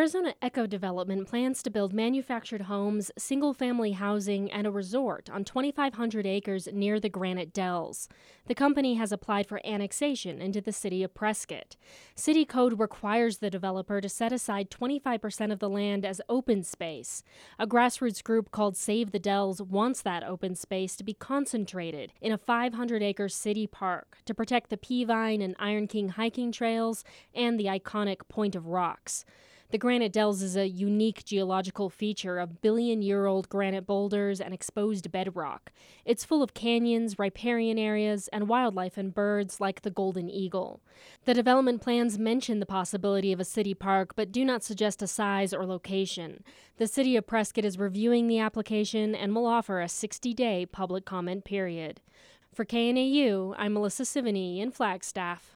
Arizona Eco Development plans to build manufactured homes, single-family housing, and a resort on 2,500 acres near the Granite Dells. The company has applied for annexation into the city of Prescott. City code requires the developer to set aside 25% of the land as open space. A grassroots group called Save the Dells wants that open space to be concentrated in a 500-acre city park to protect the Peavine and Iron King hiking trails and the iconic Point of Rocks. The Granite Dells is a unique geological feature of billion-year-old granite boulders and exposed bedrock. It's full of canyons, riparian areas, and wildlife and birds like the golden eagle. The development plans mention the possibility of a city park, but do not suggest a size or location. The city of Prescott is reviewing the application and will offer a 60-day public comment period. For KNAU, I'm Melissa Sivany in Flagstaff.